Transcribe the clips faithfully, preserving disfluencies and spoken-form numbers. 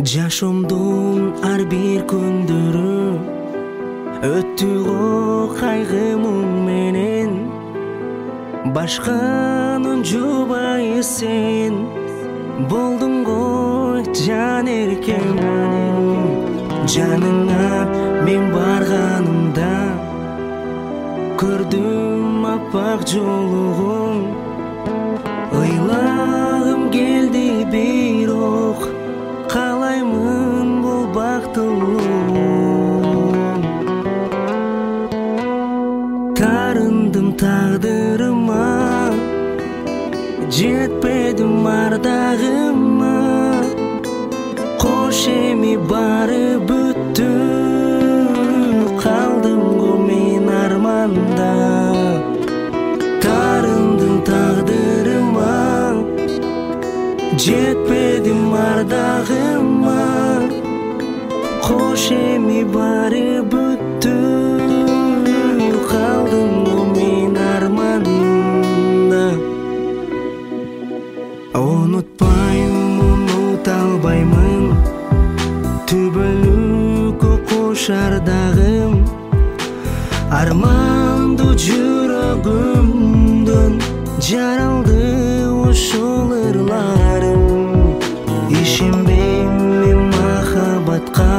Жашоомдун ар бир күндөрү өттү го кайгы муң менен. Башканын жубай сен болдуң го жан эркем. Жаныңа мен барганымда көрдүм аппак жолугуң. Ыйлагым келди бирок каалаймын бул бактылуу. Тарындым тагдырыма, жетпедим ардагыма. Кош эми баары бүттү, калдым го мен арманда. Тарындым тагдырыма, жетпедим ардагыма. Кош эми баары бүттү, калдым го мен арманда. Унутпайм, унута албаймын түбөлүккө кошардагым. Армандуу жүрөгүмдөн жаралды ушул ырларым. Ишенбейм мен махабатка,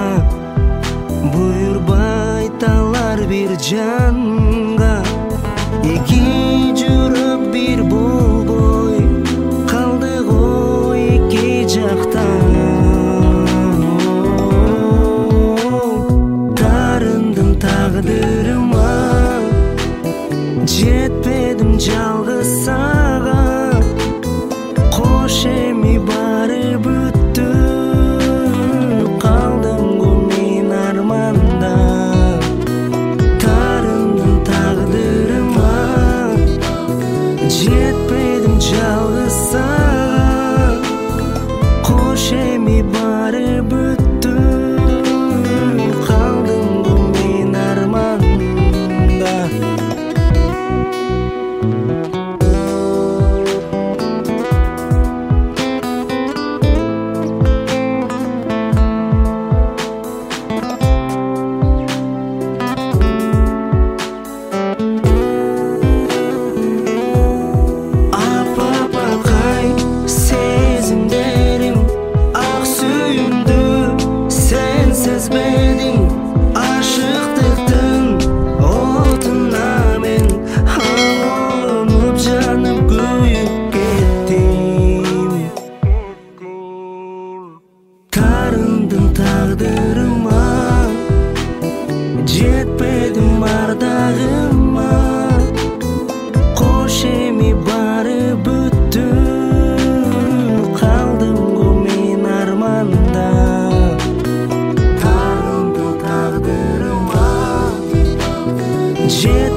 буйрбай талар бир жанга. Эки жүрөк бир болбой калды го эки жакта. Тарындым тагдырыма, жетпедим жалгыз сага. Кош эми баары бүттү, калдым го мен арманда. Тарындым тагдырыма, жетпедим жалгыз сага. Кош эми баары бүттү, калдым го мен арманда. Сезбедим ашыктыктын отуна мен алынып жаным күйүп кеттим. Тарындым тагдырыма, жетпедим ардагыма. Кош эми баары бүттү, калдым го мен арманда. Yeah.